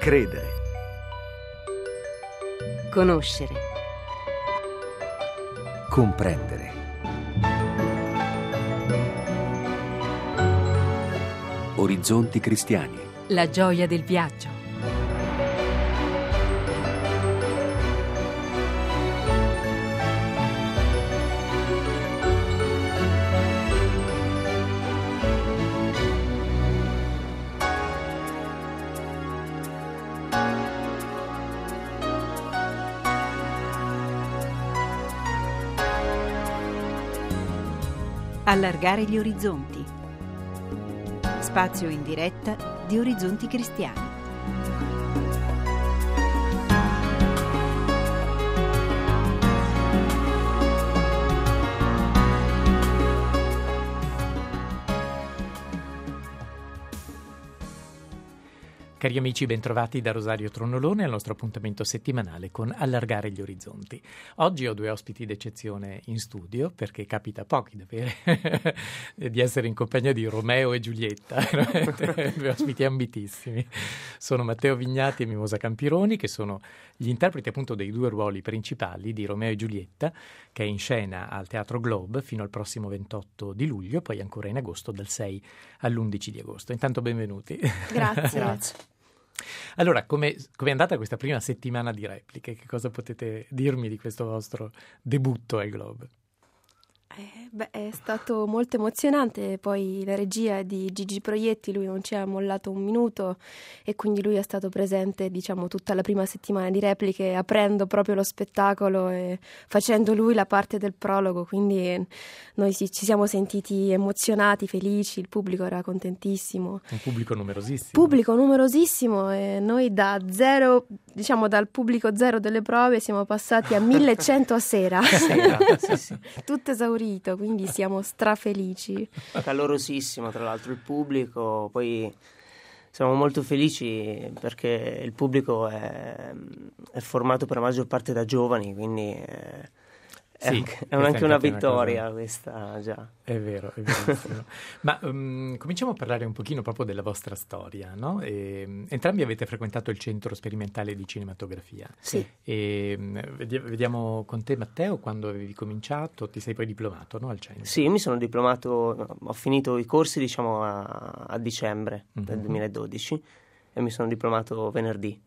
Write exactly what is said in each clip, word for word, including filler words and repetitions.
Credere. Conoscere. Comprendere. Orizzonti cristiani. La gioia del viaggio. Allargare gli orizzonti. Spazio in diretta di Orizzonti Cristiani. Cari amici, bentrovati da Rosario Tronolone al nostro appuntamento settimanale con Allargare gli orizzonti. Oggi ho due ospiti d'eccezione in studio, perché capita a pochi davvero di essere in compagnia di Romeo e Giulietta, due ospiti ambitissimi. Sono Matteo Vignati e Mimosa Campironi, che sono gli interpreti appunto dei due ruoli principali di Romeo e Giulietta, che è in scena al Teatro Globe fino al prossimo ventotto di luglio, poi ancora in agosto dal sei all'undici di agosto. Intanto benvenuti. Grazie. Grazie. Allora, come è andata questa prima settimana di repliche? Che cosa potete dirmi di questo vostro debutto al Globe? Eh, beh, è stato molto emozionante, poi la regia è di Gigi Proietti, lui non ci ha mollato un minuto e quindi lui è stato presente, diciamo, tutta la prima settimana di repliche, aprendo proprio lo spettacolo e facendo lui la parte del prologo, quindi noi sì, ci siamo sentiti emozionati, felici, il pubblico era contentissimo. Un pubblico numerosissimo. Pubblico numerosissimo e noi da zero, diciamo dal pubblico zero delle prove siamo passati a millecento a sera, sera sì, sì. Tutto esaurito, quindi siamo strafelici. Calorosissimo tra l'altro il pubblico, poi siamo molto felici perché il pubblico è, è formato per la maggior parte da giovani, quindi è, è, sì, anche, è anche una vittoria una cosa... questa già. È vero, è verissimo. Ma um, cominciamo a parlare un pochino proprio della vostra storia, no? E, entrambi avete frequentato il Centro Sperimentale di Cinematografia. Sì. E, vediamo con te, Matteo, quando avevi cominciato, ti sei poi diplomato, no, al centro? Sì, mi sono diplomato, ho finito i corsi diciamo a, a dicembre mm-hmm. del duemiladodici e mi sono diplomato venerdì.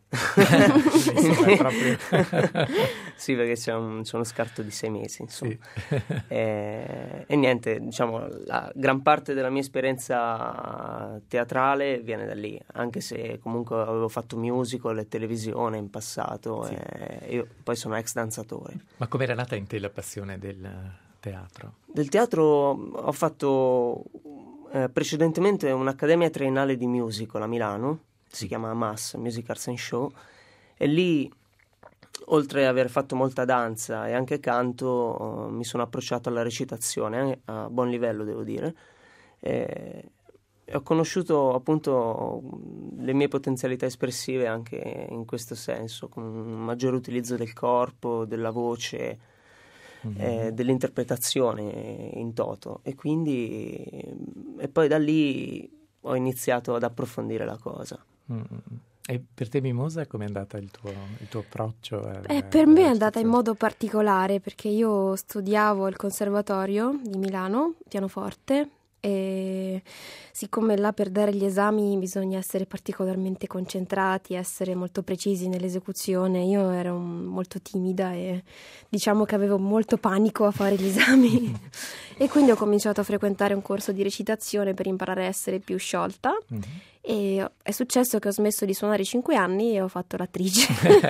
Sì, perché c'è, un, c'è uno scarto di sei mesi, insomma. Sì. e, e niente, diciamo, la gran parte della mia esperienza teatrale viene da lì, anche se comunque avevo fatto musical e televisione in passato. Sì. E io poi sono ex danzatore. Ma com'era nata in te la passione del teatro? Del teatro ho fatto eh, precedentemente un'accademia triennale di musical a Milano. Si chiama M A S, Music Arts and Show, e lì, oltre ad aver fatto molta danza e anche canto, uh, mi sono approcciato alla recitazione, eh, a buon livello devo dire, e, e ho conosciuto appunto le mie potenzialità espressive anche in questo senso, con un maggiore utilizzo del corpo, della voce, mm-hmm. eh, dell'interpretazione in toto, e quindi e poi da lì ho iniziato ad approfondire la cosa. Mm-hmm. E per te, Mimosa, com'è andata il tuo, il tuo approccio? A, eh, per me è andata in modo particolare, perché io studiavo al Conservatorio di Milano, pianoforte, e siccome là per dare gli esami bisogna essere particolarmente concentrati, essere molto precisi nell'esecuzione, io ero molto timida e diciamo che avevo molto panico a fare gli esami e quindi ho cominciato a frequentare un corso di recitazione per imparare a essere più sciolta. Mm-hmm. E è successo che ho smesso di suonare cinque anni e ho fatto l'attrice.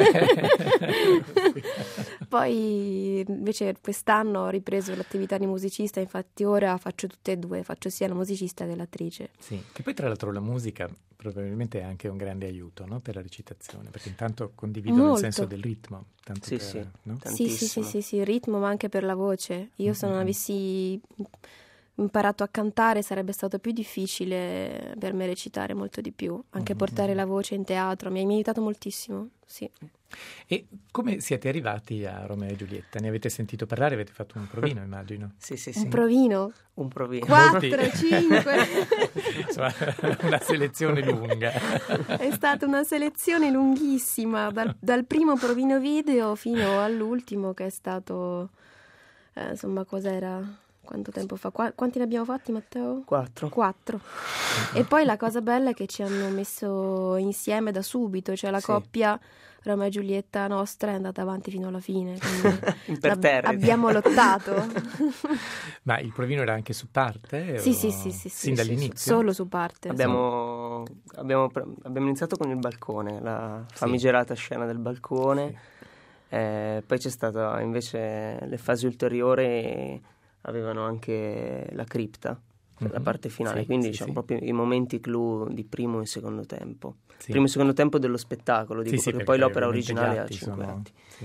Poi invece quest'anno ho ripreso l'attività di musicista, infatti ora faccio tutte e due, faccio sia la musicista che l'attrice. Sì, che poi tra l'altro la musica probabilmente è anche un grande aiuto, no? Per la recitazione, perché intanto condividono Molto. il senso del ritmo. Tanto sì, per, sì, no? sì, sì, sì, sì, sì, il ritmo ma anche per la voce. Io mm-hmm. se non avessi imparato a cantare sarebbe stato più difficile per me recitare molto di più, anche Mm-hmm. portare la voce in teatro, mi ha mi ha aiutato moltissimo, sì. E come siete arrivati a Romeo e Giulietta? Ne avete sentito parlare? Avete fatto un provino, immagino. Sì, sì, sì. Un provino? Un provino. quattro, cinque Insomma, una selezione lunga. È stata una selezione lunghissima, dal, dal primo provino video fino all'ultimo che è stato, eh, insomma, cos'era? Quanto tempo fa? Qua- quanti ne abbiamo fatti, Matteo? Quattro. Quattro. E poi la cosa bella è che ci hanno messo insieme da subito, cioè la Sì. coppia Romeo e Giulietta nostra è andata avanti fino alla fine. quindi Imperterriti. ab- abbiamo lottato. Ma il provino era anche su parte? Sì, o- sì, sì, sì, Sin sì, dall'inizio? Solo su parte. Abbiamo, abbiamo, pre- abbiamo iniziato con il balcone, la famigerata scena del balcone, eh, poi c'è stata invece le fasi ulteriori, avevano anche la cripta, Mhm. la parte finale, Sì, quindi sì, diciamo sì. proprio i momenti clou di primo e secondo tempo. Sì. Primo e secondo tempo dello spettacolo, dico, Sì, sì, perché perché poi l'opera ovviamente gli originale ha atti cinque sono- atti. sì.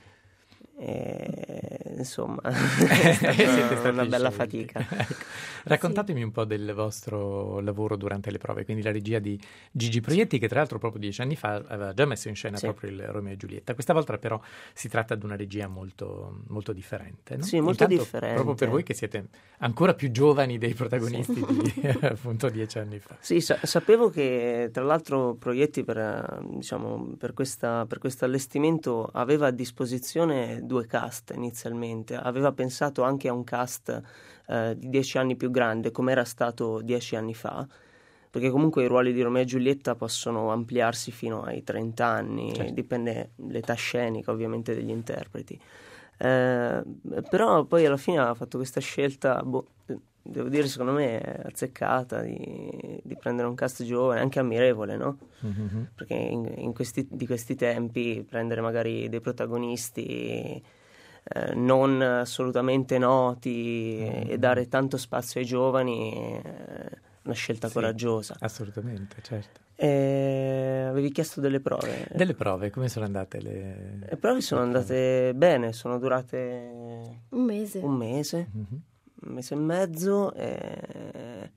E, insomma, Siete è stata stati una bella scelti. fatica. Ecco. Raccontatemi un po' del vostro lavoro durante le prove, quindi la regia di Gigi Proietti, che tra l'altro proprio dieci anni fa aveva già messo in scena Sì. proprio il Romeo e Giulietta. Questa volta però si tratta di una regia molto, molto differente, no? Sì, molto Intanto, differente. proprio per voi che siete ancora più giovani dei protagonisti di appunto dieci anni fa. Sì, sa- sapevo che tra l'altro Proietti per, eh, diciamo, per, questa, per questo allestimento aveva a disposizione due cast inizialmente, aveva pensato anche a un cast eh, di dieci anni più grande come era stato dieci anni fa, perché comunque i ruoli di Romeo e Giulietta possono ampliarsi fino ai trenta anni, Certo. dipende l'età scenica ovviamente degli interpreti. Eh, però poi alla fine ha fatto questa scelta, boh, devo dire secondo me azzeccata, di, di prendere un cast giovane, anche ammirevole, no? Mhm. Perché in, in questi, di questi tempi prendere magari dei protagonisti eh, non assolutamente noti Mm. e dare tanto spazio ai giovani è una scelta Sì. coraggiosa. Assolutamente, certo. E avevi chiesto delle prove. Delle prove, come sono andate le... Le prove sono andate bene, sono durate Un mese. un mese, Mhm. un mese e mezzo. E...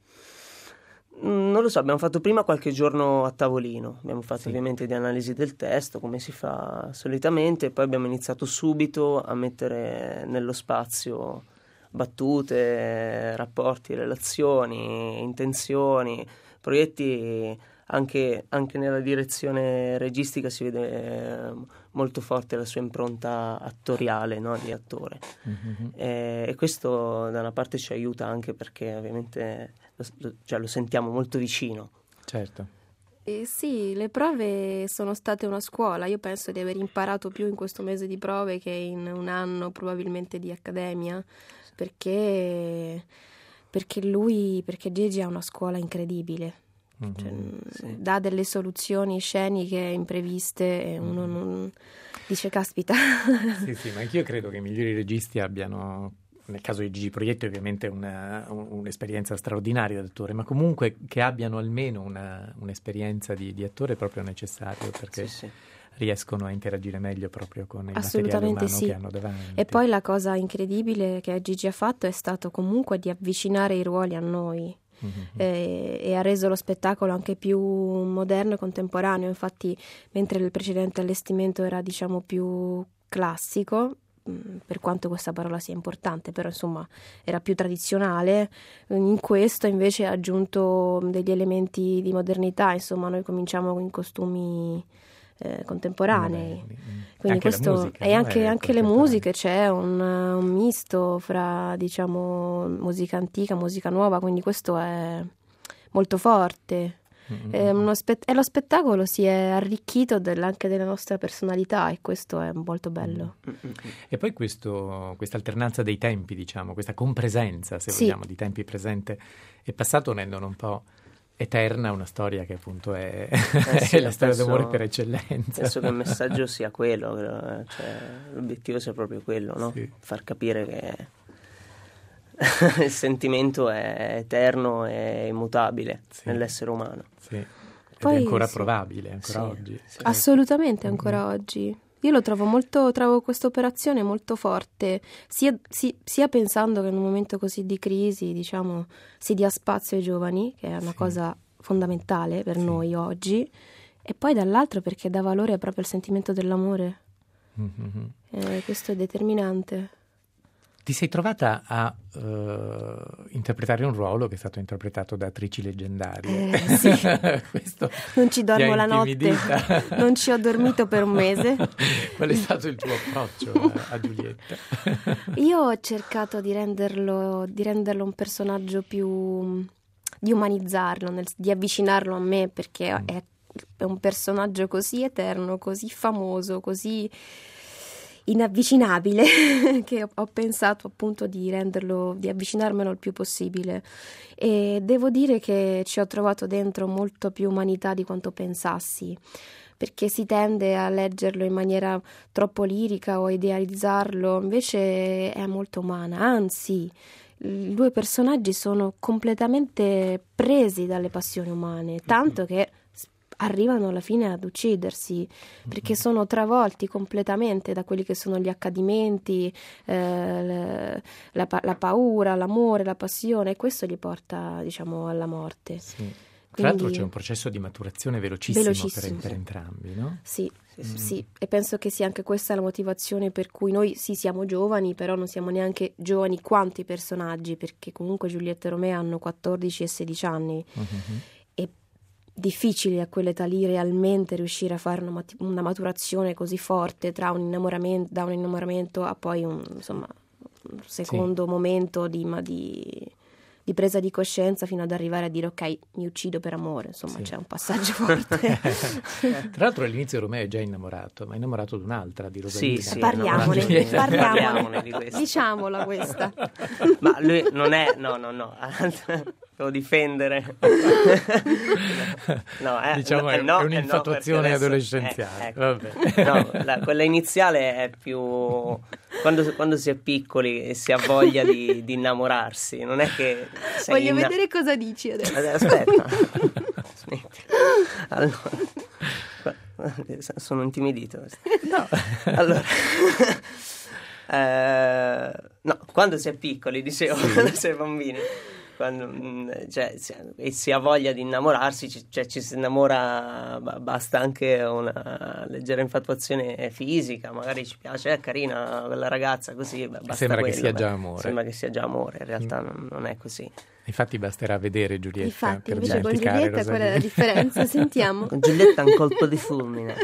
non lo so, abbiamo fatto prima qualche giorno a tavolino, abbiamo fatto Sì. ovviamente di analisi del testo, come si fa solitamente, e poi abbiamo iniziato subito a mettere nello spazio battute, rapporti, relazioni, intenzioni, proietti. Anche, anche nella direzione registica si vede eh, molto forte la sua impronta attoriale, no, di attore. Mhm. E, e questo da una parte ci aiuta anche perché ovviamente lo, lo- cioè, lo sentiamo molto vicino. Certo. Eh, sì, le prove sono state una scuola. Io penso di aver imparato più in questo mese di prove che in un anno probabilmente di accademia, perché, perché lui, perché Gigi ha una scuola incredibile. Mhm. Cioè, Sì. dà delle soluzioni sceniche impreviste e uno non dice caspita. Sì, sì, ma anch'io credo che i migliori registi abbiano, nel caso di Gigi Proietti ovviamente una, un- un'esperienza straordinaria di attore, ma comunque che abbiano almeno una, un'esperienza di, di attore proprio necessario, perché Sì, sì. riescono a interagire meglio proprio con il materiale Assolutamente umano sì. che hanno davanti. E poi la cosa incredibile che Gigi ha fatto è stato comunque di avvicinare i ruoli a noi. Mhm. e, e ha reso lo spettacolo anche più moderno e contemporaneo. Infatti, mentre il precedente allestimento era diciamo più classico, mh, per quanto questa parola sia importante, però insomma era più tradizionale, in questo invece ha aggiunto degli elementi di modernità. Insomma, noi cominciamo con i costumi eh, contemporanei. Moderni. Mm. Quindi Anche la questo, musica, e no? anche, È anche le contemporanea. musiche, c'è un, un misto fra diciamo musica antica, musica nuova, quindi questo è molto forte. Mm, mm, È mm. uno spe- e lo spettacolo si è arricchito del- anche della nostra personalità e questo è molto bello. Mm, mm, mm. E poi questo, questa alternanza dei tempi, diciamo, questa compresenza, se Sì. vogliamo, di tempi presente e passato rendono un po' eterna una storia che appunto è, sì, è la storia penso- d'amore per eccellenza. Penso che il messaggio sia quello, eh, cioè, l'obiettivo sia proprio quello, no? Sì. Far capire che il sentimento è eterno e immutabile Sì. nell'essere umano. Sì. Ed Poi, è ancora sì. provabile, ancora Sì, oggi. sì. Assolutamente Mm-mm. ancora oggi. Io lo trovo molto, trovo questa operazione molto forte, sia, si, sia pensando che in un momento così di crisi, diciamo, si dia spazio ai giovani, che è una sì. cosa fondamentale per sì. noi oggi, e poi dall'altro perché dà valore proprio al sentimento dell'amore. Mm-hmm. Eh, questo è determinante. Ti sei trovata a uh, interpretare un ruolo che è stato interpretato da attrici leggendarie. Eh, sì. Questo non ci dormo la notte, non ci ho dormito per un mese. Qual è stato il tuo approccio a, a Giulietta? Io ho cercato di renderlo, di renderlo un personaggio più, di umanizzarlo, nel, di avvicinarlo a me, perché mm. è, è un personaggio così eterno, così famoso, così inavvicinabile che ho, ho pensato appunto di renderlo, di avvicinarmelo il più possibile, e devo dire che ci ho trovato dentro molto più umanità di quanto pensassi, perché si tende a leggerlo in maniera troppo lirica o a idealizzarlo, invece è molto umana, anzi i due personaggi sono completamente presi dalle passioni umane, tanto che arrivano alla fine ad uccidersi, perché sono travolti completamente da quelli che sono gli accadimenti, eh, la, la paura, l'amore, la passione, e questo li porta, diciamo, alla morte. Sì. Quindi, tra l'altro c'è un processo di maturazione velocissimo, velocissimo. Per, per entrambi, no? Sì, mm. sì, e penso che sia anche questa la motivazione per cui noi sì siamo giovani, però non siamo neanche giovani quanto i personaggi, perché comunque Giulietta e Romeo hanno quattordici e sedici anni. Mm-hmm. Difficile a quell'età lì realmente riuscire a fare una, mat- una maturazione così forte tra un innamoramento, da un innamoramento a poi un, insomma, un secondo sì. momento di, ma di, di presa di coscienza, fino ad arrivare a dire ok, mi uccido per amore, insomma sì. c'è un passaggio forte. Tra l'altro all'inizio Romeo è già innamorato, ma è innamorato di un'altra, di Rosalina. Sì, sì, parliamone, no, parliamone, parliamone di questo. Diciamola questa. Ma lui non è, no, no, no, devo difendere. No, eh, diciamo eh, è, no, è un'infatuazione no, adolescenziale. Eh, ecco. Vabbè. No, la, quella iniziale è più quando, quando si è piccoli e si ha voglia di, di innamorarsi, non è che sei voglio inna... vedere cosa dici adesso. Aspetta. Allora, sono intimidito. No. Allora, eh, no, quando si è piccoli, dicevo, sì. quando si è bambini, quando, cioè, e si ha voglia di innamorarsi, cioè ci si innamora, basta anche una leggera infatuazione fisica, magari ci piace, è carina quella ragazza, così basta. Sembra quello, che sia beh, già amore. Sembra che sia già amore, in realtà mm. non, non è così. Infatti basterà vedere Giulietta. Infatti, per invece con dimenticare Giulietta Rosalina. qual è la differenza? Sentiamo. Con Giulietta è un colpo di fulmine.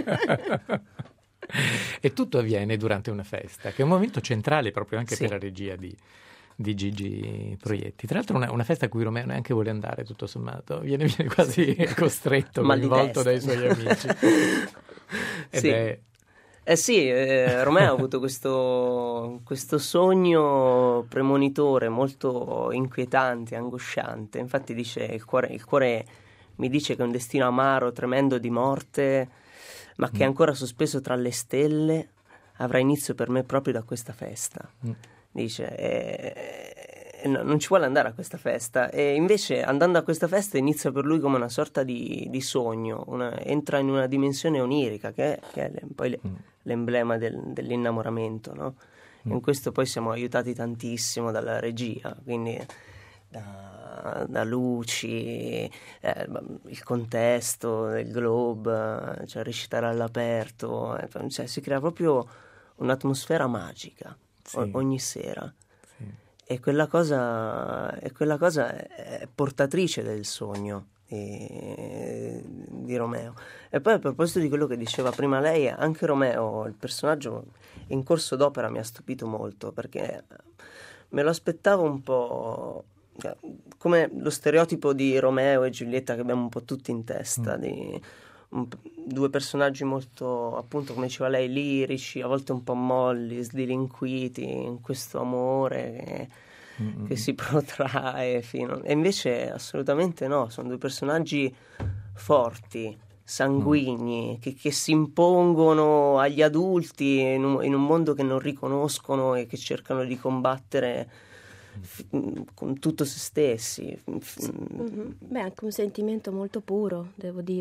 E tutto avviene durante una festa, che è un momento centrale proprio anche sì. per la regia di, di Gigi Proietti. Tra l'altro una, una festa a cui Romeo neanche vuole andare, tutto sommato, viene, viene quasi costretto, coinvolto dai suoi amici. Ed sì. è... Eh sì, eh, Romeo ha avuto questo, questo sogno premonitore molto inquietante, angosciante. Infatti dice, il cuore, il cuore mi dice che è un destino amaro, tremendo di morte, ma che è ancora sospeso tra le stelle, avrà inizio per me proprio da questa festa. Mm. Dice, eh, no, non ci vuole andare a questa festa, e invece andando a questa festa inizia per lui come una sorta di, di sogno, una, entra in una dimensione onirica che è, che è poi le, mm. l'emblema del, dell'innamoramento, no? Mm. In questo poi siamo aiutati tantissimo dalla regia, quindi da, da luci, eh, il contesto del Globe, cioè recitare all'aperto, eh, cioè si crea proprio un'atmosfera magica, sì. o, ogni sera. Sì. E quella cosa, e quella cosa è portatrice del sogno di, di Romeo. E poi a proposito di quello che diceva prima lei, anche Romeo, il personaggio in corso d'opera mi ha stupito molto, perché me lo aspettavo un po' come lo stereotipo di Romeo e Giulietta che abbiamo un po' tutti in testa, mm. di un, due personaggi molto, appunto come diceva lei, lirici, a volte un po' molli, sdilinquiti in questo amore che, mm-hmm. che si protrae fino... e invece assolutamente no, sono due personaggi forti, sanguigni, mm. che, che si impongono agli adulti in un, in un mondo che non riconoscono e che cercano di combattere F- con tutto se stessi. Mm-hmm. Beh, anche un sentimento molto puro, devo dire.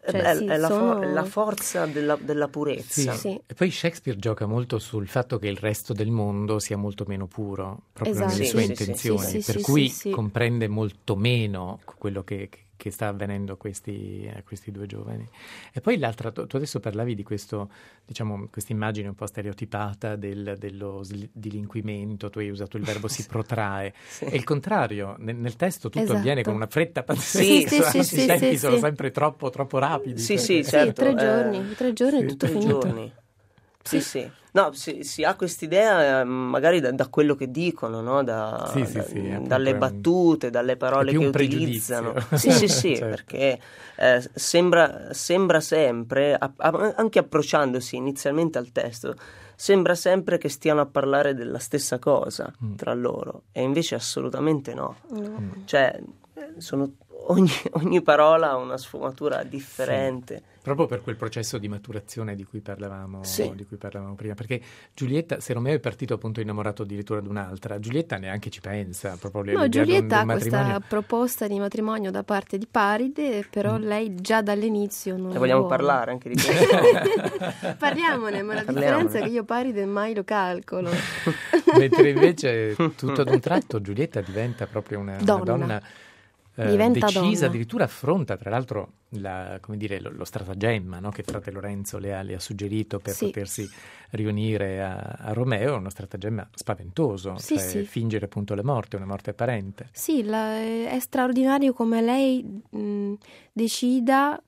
Cioè, è, sì, è la, sono... for- la forza della, della purezza. Sì. Sì. E poi Shakespeare gioca molto sul fatto che il resto del mondo sia molto meno puro, proprio Esatto. nelle Sì, sue sì, intenzioni, sì, sì, per sì, cui sì, sì. comprende molto meno quello che, che sta avvenendo a questi, a questi due giovani. E poi l'altra, tu tu adesso parlavi di questo, diciamo, questa immagine un po' stereotipata del, dello sli- dilinquimento, tu hai usato il verbo si protrae, Sì. e il contrario, nel, nel testo tutto Esatto. avviene con una fretta Sì, pazzesca, sì, sì, i sì, tempi sì, sono sì. sempre troppo, troppo rapidi. Sì, perché- sì, certo. Sì, tre eh, giorni, tre giorni sì, è tutto Tre finito. giorni. Sì, sì. No, si, si ha quest'idea eh, magari da, da quello che dicono, no? Da, Sì, sì, da- sì, appunto, dalle è un- battute, dalle è parole più che un utilizzano. pregiudizio. Sì, sì, sì, Certo. perché eh, sembra, sembra sempre, a- a- anche approcciandosi inizialmente al testo, sembra sempre che stiano a parlare della stessa cosa Mm. tra loro, e invece assolutamente no. No. Cioè, eh, sono, ogni, ogni parola ha una sfumatura differente. Proprio per quel processo di maturazione di cui parlavamo, Sì. di cui parlavamo prima, perché Giulietta, se Romeo è partito appunto innamorato addirittura di un'altra, Giulietta neanche ci pensa, proprio No, l'idea di un- Giulietta di ha un questa matrimonio. proposta di matrimonio da parte di Paride, però Mm. lei già dall'inizio non E la vogliamo vuole. parlare anche di questo? Parliamone, ma la Parliamone. differenza è che io Paride mai lo calcolo. Mentre invece tutto ad un tratto Giulietta diventa proprio una una Donna. donna, eh, Diventa decisa, donna. addirittura affronta tra l'altro la- come dire, lo, lo stratagemma, no, che frate Lorenzo le ha, le ha suggerito per Sì. potersi riunire a, a Romeo, uno stratagemma spaventoso, Sì, cioè sì. fingere appunto la morte, una morte apparente. Sì, la- è straordinario come lei mh, decida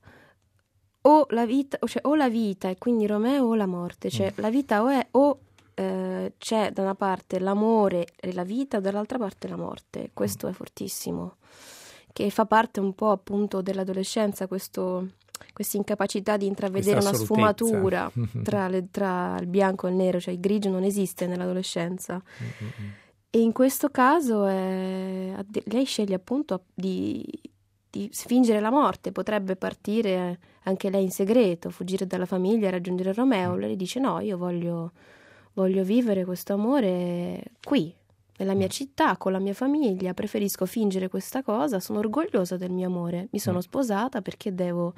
o la vita, o, cioè, o la vita, e quindi Romeo, o la morte. Cioè, Mm. la vita o è o eh, c'è da una parte l'amore e la vita, dall'altra parte la morte. Questo Mm. è fortissimo, che fa parte un po' appunto dell'adolescenza, questo, questa incapacità di intravedere Questa una assolutezza. sfumatura tra, le- tra il bianco e il nero, cioè il grigio non esiste nell'adolescenza. Mm-mm. E in questo caso è- addi- lei sceglie appunto di, di fingere la morte, potrebbe partire anche lei in segreto, fuggire dalla famiglia e raggiungere Romeo. Lei dice no, io voglio, voglio vivere questo amore qui, nella mia città, con la mia famiglia, preferisco fingere questa cosa, sono orgogliosa del mio amore, mi sono Mm. sposata perché devo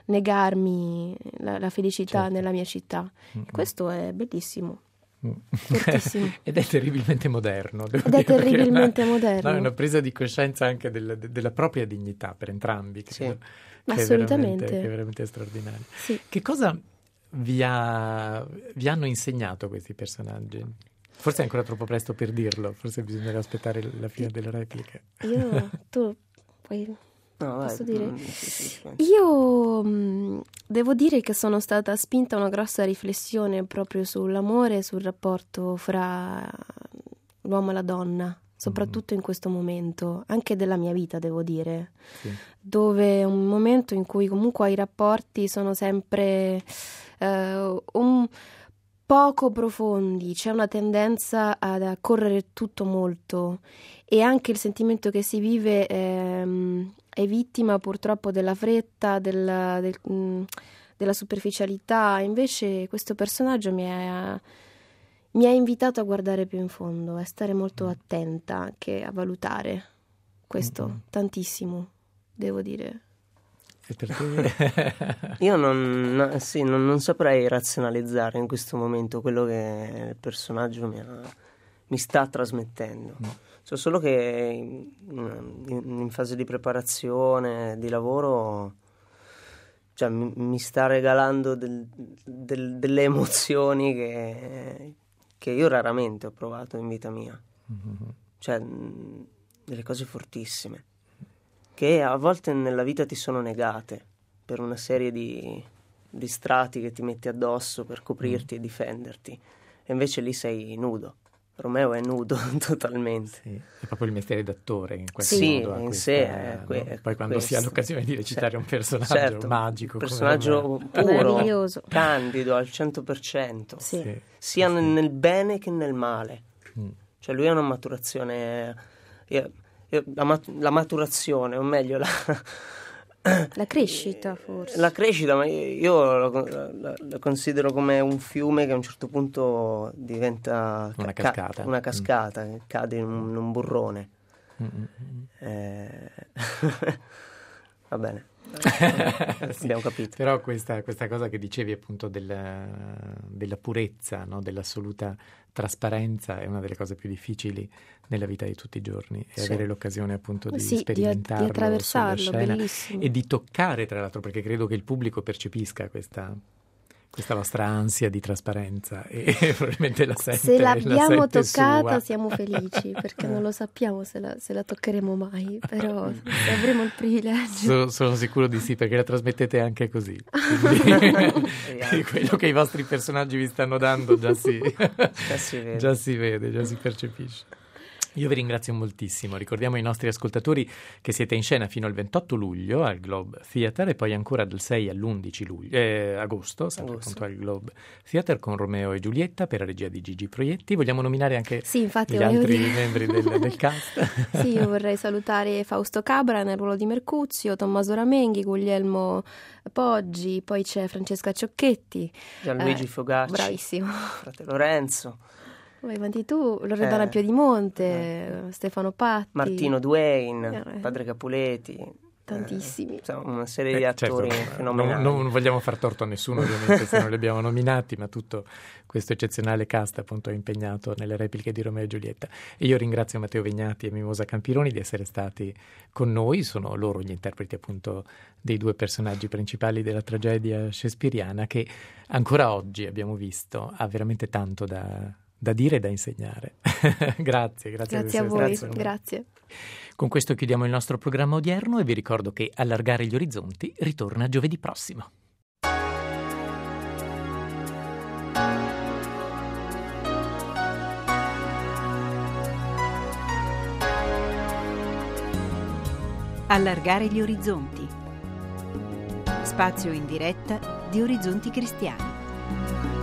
negarmi la, la felicità Certo. nella mia città. Mm-mm. Questo è bellissimo. Mm. Fortissimo. Ed è terribilmente moderno. devo Ed è dire, perché terribilmente è una- moderno. no, è una presa di coscienza anche del- de- della propria dignità per entrambi. Sì. Credo, che è Assolutamente. veramente- che è veramente straordinario. Sì. Che cosa vi, ha- vi hanno insegnato questi personaggi? Forse è ancora troppo presto per dirlo, forse bisognerà aspettare la fine delle repliche. Io, tu, puoi... No, vai. Posso dire? Mm, sì, sì, sì. Io mh, devo dire che sono stata spinta a una grossa riflessione proprio sull'amore e sul rapporto fra l'uomo e la donna, soprattutto in questo momento, anche della mia vita, devo dire, Sì. dove è un momento in cui comunque i rapporti sono sempre eh, un poco profondi, c'è una tendenza ad a correre tutto molto, e anche il sentimento che si vive ehm, è vittima purtroppo della fretta, della, del- mh, della superficialità. Invece questo personaggio mi ha, mi ha invitato a guardare più in fondo, a stare molto attenta, anche a valutare questo Mm-mm. tantissimo, devo dire. E per te? Io non, no, sì, non, non saprei razionalizzare in questo momento quello che il personaggio mi, ha- mi sta trasmettendo. Mm. So solo che in, in- in fase di preparazione, di lavoro, cioè, mi, mi sta regalando del- del- delle emozioni che, che io raramente ho provato in vita mia. Mhm. Cioè, mh, delle cose fortissime che a volte nella vita ti sono negate per una serie di, di strati che ti metti addosso per coprirti e difenderti, e invece lì sei nudo. Romeo è nudo totalmente. Sì, è proprio il mestiere d'attore in qualche Sì, modo. ha in questa- sé è que- no? è Poi quando si ha questo. l'occasione di recitare un personaggio Certo, magico, un come personaggio Romeo. puro, Meraviglioso. candido al cento per cento, Sì. Sì, sia sì, nel, sì. nel bene che nel male. Mm. Cioè lui ha una maturazione, io- io- la, mat- la maturazione, o meglio la, La crescita, forse. la crescita, ma io lo, la- la considero come un fiume che a un certo punto diventa Una ca- cascata. una cascata, che cade in un, in un burrone. Mm, mm, mm. Eh, va bene. sì, abbiamo capito. Però questa, questa cosa che dicevi appunto della, della purezza, no? Dell'assoluta trasparenza è una delle cose più difficili nella vita di tutti i giorni e sì. avere l'occasione appunto di sì, sperimentarlo, di, di attraversarlo, sulla scena bellissimo. E di toccare, tra l'altro, perché credo che il pubblico percepisca questa, questa vostra ansia di trasparenza e probabilmente la sente. Se l'abbiamo la sente toccata sua. Siamo felici, perché non lo sappiamo se la, se la toccheremo mai, però se avremo il privilegio. So, sono sicuro di sì, perché la trasmettete anche così. Quindi quello che i vostri personaggi vi stanno dando già si, già si vede. già si vede, già si percepisce. Io vi ringrazio moltissimo, ricordiamo ai nostri ascoltatori che siete in scena fino al ventotto luglio al Globe Theatre e poi ancora dal sei all'undici luglio, eh, agosto, sempre appunto al Globe Theatre con Romeo e Giulietta per la regia di Gigi Proietti. Vogliamo nominare anche sì, infatti, gli altri dire... membri del, del cast? Sì, io vorrei salutare Fausto Cabra nel ruolo di Mercuzio, Tommaso Ramenghi, Guglielmo Poggi, poi c'è Francesca Ciocchetti, Gianluigi eh, Fogacci, bravissimo, frate Lorenzo. Vai avanti tu, Loredana eh, Piedimonte, eh, Stefano Patti, Martino Duane, eh, Padre Capuleti, tantissimi, eh, una serie di attori certo, fenomenali. Non, non vogliamo far torto a nessuno ovviamente se non li abbiamo nominati, ma tutto questo eccezionale cast appunto è impegnato nelle repliche di Romeo e Giulietta. E io ringrazio Matteo Vignati e Mimosa Campironi di essere stati con noi, sono loro gli interpreti appunto dei due personaggi principali della tragedia shakespeariana che ancora oggi abbiamo visto ha veramente tanto da da dire e da insegnare. grazie, grazie, grazie a voi, grazie. grazie. Con questo chiudiamo il nostro programma odierno e vi ricordo che Allargare gli orizzonti ritorna giovedì prossimo. Allargare gli orizzonti. Spazio in diretta di Orizzonti Cristiani.